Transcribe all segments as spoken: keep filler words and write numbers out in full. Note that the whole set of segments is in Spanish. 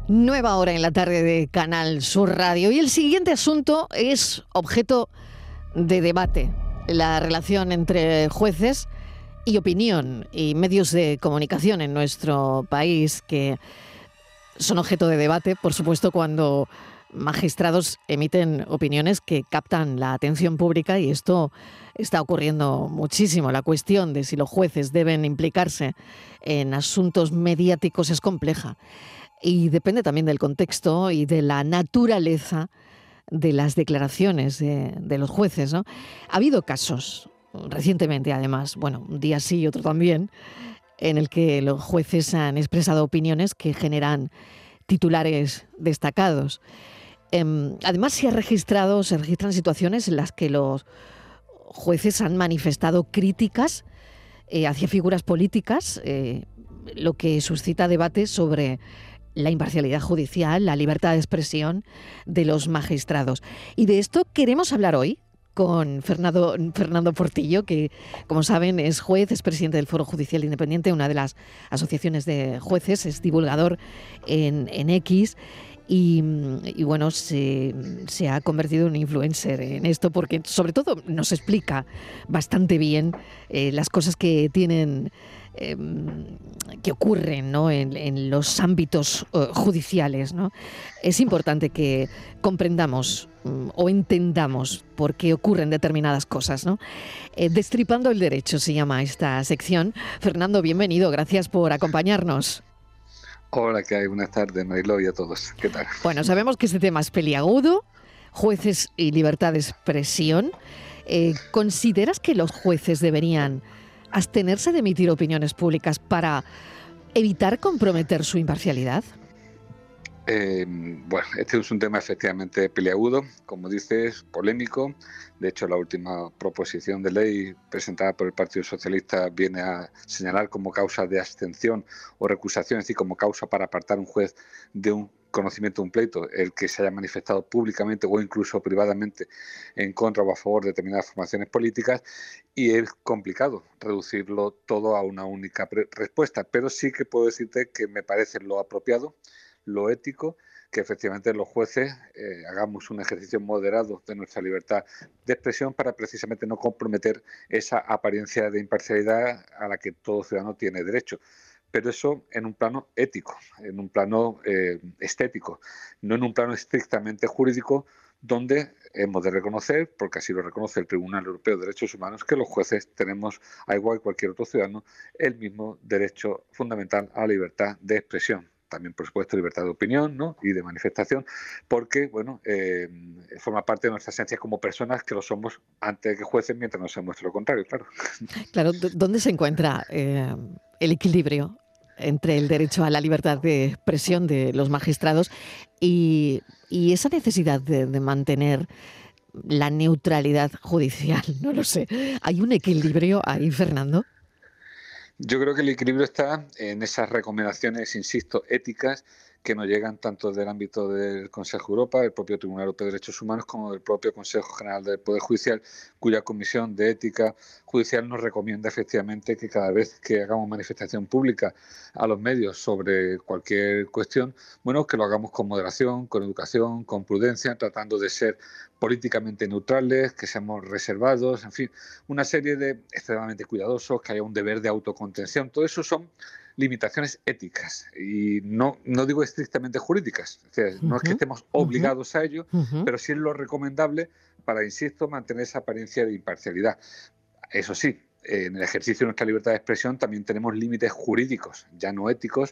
Nueva hora en la tarde de Canal Sur Radio. Y el siguiente asunto es objeto de debate. La relación entre jueces y opinión y medios de comunicación en nuestro país, que son objeto de debate, por supuesto, cuando magistrados emiten opiniones que captan la atención pública, y esto está ocurriendo muchísimo. La cuestión de si los jueces deben implicarse en asuntos mediáticos es compleja. Y depende también del contexto y de la naturaleza de las declaraciones de, de los jueces, ¿no? Ha habido casos, recientemente además, bueno, un día sí y otro también, en el que los jueces han expresado opiniones que generan titulares destacados. Eh, además, se ha registrado, se registran situaciones en las que los jueces han manifestado críticas eh, hacia figuras políticas, eh, lo que suscita debates sobre la imparcialidad judicial, la libertad de expresión de los magistrados. Y de esto queremos hablar hoy con Fernando, Fernando Portillo, que, como saben, es juez, es presidente del Foro Judicial Independiente, una de las asociaciones de jueces, es divulgador en, en X. Y, y bueno, se, se ha convertido en un influencer en esto, porque sobre todo nos explica bastante bien eh, las cosas que tienen Eh, que ocurren, ¿no?, en, en los ámbitos uh, judiciales, ¿no? Es importante que comprendamos um, o entendamos por qué ocurren determinadas cosas, ¿no? Eh, Destripando el Derecho se llama esta sección. Fernando, bienvenido, gracias por acompañarnos. Hola, ¿qué hay? Buenas tardes, Mariló, y a todos. ¿Qué tal? Bueno, sabemos que este tema es peliagudo, jueces y libertad de expresión. Eh, ¿Consideras que los jueces deberían abstenerse de emitir opiniones públicas para evitar comprometer su imparcialidad? Eh, bueno, este es un tema efectivamente peliagudo, como dices, polémico. De hecho, la última proposición de ley presentada por el Partido Socialista viene a señalar como causa de abstención o recusación, es decir, como causa para apartar a un juez de un conocimiento de un pleito, el que se haya manifestado públicamente o incluso privadamente en contra o a favor de determinadas formaciones políticas, y es complicado reducirlo todo a una única respuesta, pero sí que puedo decirte que me parece lo apropiado, lo ético, que efectivamente los jueces eh, hagamos un ejercicio moderado de nuestra libertad de expresión para precisamente no comprometer esa apariencia de imparcialidad a la que todo ciudadano tiene derecho. Pero eso en un plano ético, en un plano eh, estético, no en un plano estrictamente jurídico, donde hemos de reconocer, porque así lo reconoce el Tribunal Europeo de Derechos Humanos, que los jueces tenemos, a igual que cualquier otro ciudadano, el mismo derecho fundamental a la libertad de expresión. También, por supuesto, libertad de opinión, ¿no?, y de manifestación, porque, bueno, eh, forma parte de nuestra esencia como personas, que lo somos antes que jueces, mientras no se muestre lo contrario, claro. Claro, ¿dónde se encuentra eh, el equilibrio entre el derecho a la libertad de expresión de los magistrados y, y esa necesidad de, de mantener la neutralidad judicial? No lo sé. ¿Hay un equilibrio ahí, Fernando? Yo creo que el equilibrio está en esas recomendaciones, insisto, éticas, que nos llegan tanto del ámbito del Consejo de Europa, el propio Tribunal Europeo de Derechos Humanos, como del propio Consejo General del Poder Judicial, cuya Comisión de Ética Judicial nos recomienda efectivamente que cada vez que hagamos manifestación pública a los medios sobre cualquier cuestión, bueno, que lo hagamos con moderación, con educación, con prudencia, tratando de ser políticamente neutrales, que seamos reservados, en fin, una serie de extremadamente cuidadosos, que haya un deber de autocontención. Todo eso son limitaciones éticas y no, no digo estrictamente jurídicas. O sea, no es que Ujú, estemos ujú, obligados a ello, ujú. pero sí es lo recomendable para, insisto, mantener esa apariencia de imparcialidad. Eso sí, en el ejercicio de nuestra libertad de expresión también tenemos límites jurídicos, ya no éticos,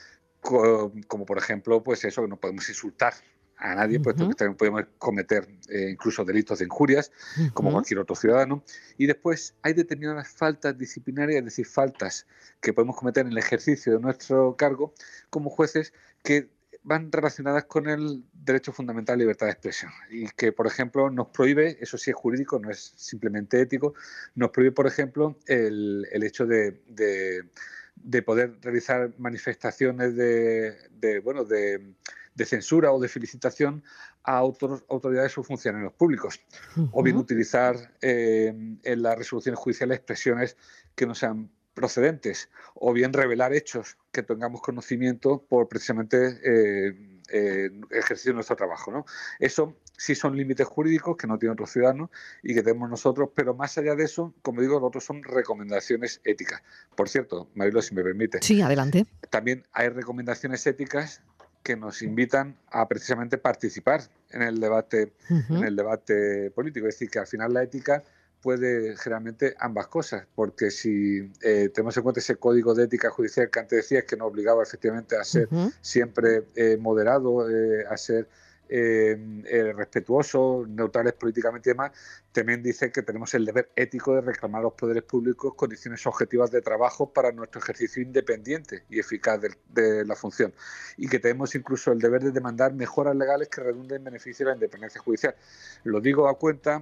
co como por ejemplo, pues eso, que no podemos insultar a nadie, puesto que Ujú, también podemos cometer eh, incluso delitos de injurias, como ujú. cualquier otro ciudadano. Y después hay determinadas faltas disciplinarias, es decir, faltas que podemos cometer en el ejercicio de nuestro cargo como jueces, que van relacionadas con el derecho fundamental a libertad de expresión y que, por ejemplo, nos prohíbe, eso sí es jurídico, no es simplemente ético, nos prohíbe, por ejemplo, el, el hecho de, de, de poder realizar manifestaciones de, de bueno, de, de censura o de felicitación a autor, autoridades o funcionarios públicos, o bien Ujú. utilizar eh, en las resoluciones judiciales expresiones que no sean procedentes, o bien revelar hechos que tengamos conocimiento por precisamente eh, eh, ejercicio de nuestro trabajo, ¿no? Eso sí son límites jurídicos que no tienen otros ciudadanos y que tenemos nosotros, pero más allá de eso, como digo, lo otro son recomendaciones éticas. Por cierto, Marilo, si me permite, sí, adelante. También hay recomendaciones éticas que nos invitan a precisamente participar en el debate, uh-huh. en el debate político. Es decir, que al final la ética puede generalmente ambas cosas, porque si eh, tenemos en cuenta ese código de ética judicial que antes decías, que nos obligaba efectivamente a ser uh-huh. siempre eh, moderado, eh, a ser eh, eh, respetuosos, neutrales políticamente y demás, también dice que tenemos el deber ético de reclamar a los poderes públicos condiciones objetivas de trabajo para nuestro ejercicio independiente y eficaz de, de la función, y que tenemos incluso el deber de demandar mejoras legales que redunden en beneficio de la independencia judicial. Lo digo a cuenta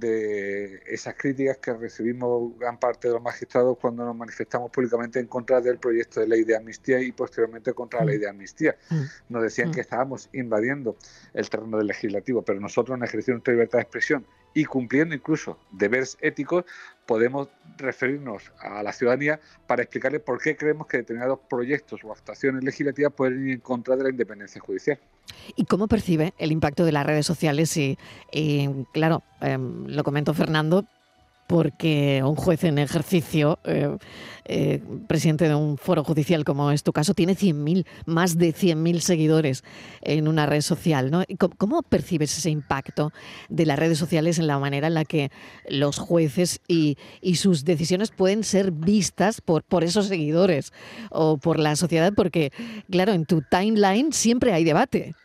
de esas críticas que recibimos gran parte de los magistrados cuando nos manifestamos públicamente en contra del proyecto de ley de amnistía y posteriormente contra la ley de amnistía. Nos decían que estábamos invadiendo el terreno del legislativo, pero nosotros, en ejercicio de nuestra libertad de expresión y cumpliendo incluso deberes éticos, podemos referirnos a la ciudadanía para explicarles por qué creemos que determinados proyectos o actuaciones legislativas pueden ir en contra de la independencia judicial. ¿Y cómo percibe el impacto de las redes sociales? Y, y claro, eh, lo comentó Fernando, porque un juez en ejercicio, eh, eh, presidente de un foro judicial como es tu caso, tiene cien mil, más de cien mil seguidores en una red social, ¿no? ¿Cómo, ¿Cómo percibes ese impacto de las redes sociales en la manera en la que los jueces y, y sus decisiones pueden ser vistas por, por esos seguidores o por la sociedad? Porque, claro, en tu timeline siempre hay debate.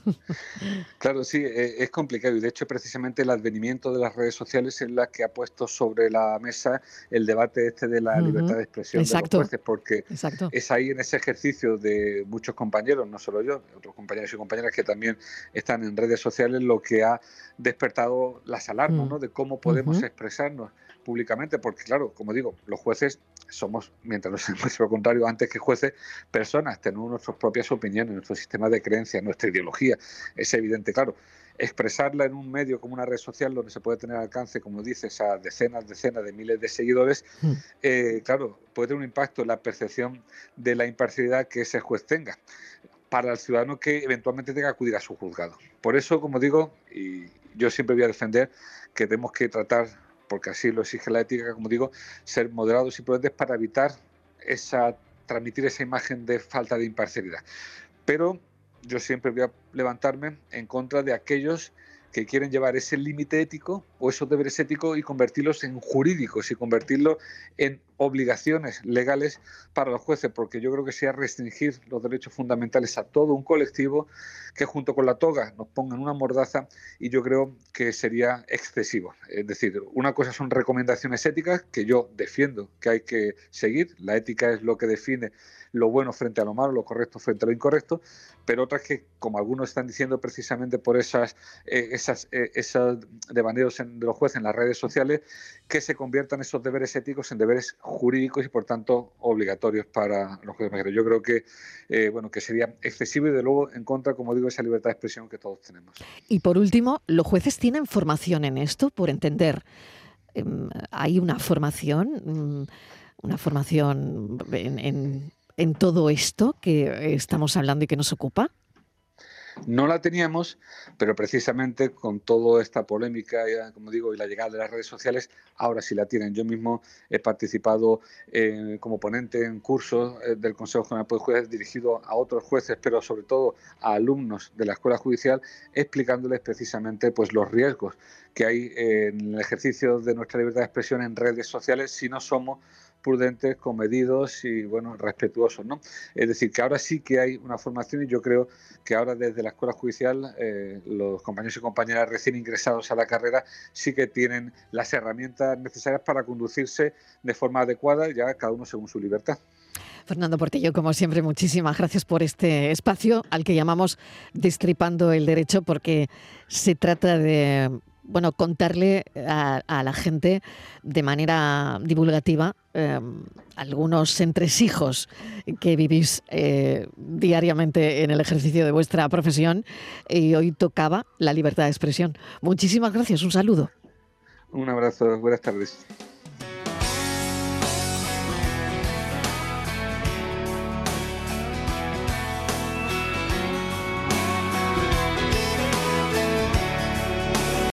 Claro, sí, es complicado, y de hecho precisamente el advenimiento de las redes sociales es la que ha puesto sobre la mesa el debate este de la uh-huh. libertad de expresión Exacto. de los jueces, porque Exacto. es ahí, en ese ejercicio de muchos compañeros, no solo yo, otros compañeros y compañeras que también están en redes sociales, lo que ha despertado las alarmas, uh-huh. ¿no?, de cómo podemos uh-huh. expresarnos públicamente, porque claro, como digo, los jueces somos, mientras no sea lo contrario, antes que jueces, personas, tenemos nuestras propias opiniones, nuestro sistema de creencias, nuestra ideología, es evidente, claro. Expresarla en un medio como una red social donde se puede tener alcance, como dices, a decenas, decenas de miles de seguidores, mm. eh, claro, puede tener un impacto en la percepción de la imparcialidad que ese juez tenga para el ciudadano que eventualmente tenga que acudir a su juzgado. Por eso, como digo, y yo siempre voy a defender que tenemos que tratar, porque así lo exige la ética, como digo, ser moderados y prudentes para evitar esa, transmitir esa imagen de falta de imparcialidad. Pero yo siempre voy a levantarme en contra de aquellos que quieren llevar ese límite ético o esos deberes éticos y convertirlos en jurídicos y convertirlos en obligaciones legales para los jueces, porque yo creo que sea restringir los derechos fundamentales a todo un colectivo que junto con la toga nos pongan una mordaza, y yo creo que sería excesivo. Es decir, una cosa son recomendaciones éticas que yo defiendo que hay que seguir, la ética es lo que define lo bueno frente a lo malo, lo correcto frente a lo incorrecto, pero otras que, como algunos están diciendo precisamente por esas, eh, esas, eh, esos devaneos en, de los jueces en las redes sociales, que se conviertan esos deberes éticos en deberes jurídicos y por tanto obligatorios para los jueces. Yo creo que, eh, bueno, que sería excesivo y de luego en contra, como digo, esa libertad de expresión que todos tenemos. Y por último, ¿los jueces tienen formación en esto? Por entender, eh, ¿hay una formación, una formación en... en... en todo esto que estamos hablando y que nos ocupa? No la teníamos, pero precisamente con toda esta polémica, como digo, y la llegada de las redes sociales, ahora sí la tienen. Yo mismo he participado eh, como ponente en cursos eh, del Consejo General de Jueces dirigido a otros jueces, pero sobre todo a alumnos de la Escuela Judicial, explicándoles precisamente pues, los riesgos que hay en el ejercicio de nuestra libertad de expresión en redes sociales si no somos prudentes, comedidos y bueno, respetuosos, ¿no? Es decir, que ahora sí que hay una formación, y yo creo que ahora desde la Escuela Judicial eh, los compañeros y compañeras recién ingresados a la carrera sí que tienen las herramientas necesarias para conducirse de forma adecuada, ya cada uno según su libertad. Fernando Portillo, como siempre, muchísimas gracias por este espacio al que llamamos Destripando el Derecho, porque se trata de... bueno, contarle a, a la gente de manera divulgativa eh, algunos entresijos que vivís eh, diariamente en el ejercicio de vuestra profesión, y hoy tocaba la libertad de expresión. Muchísimas gracias, un saludo. Un abrazo, buenas tardes.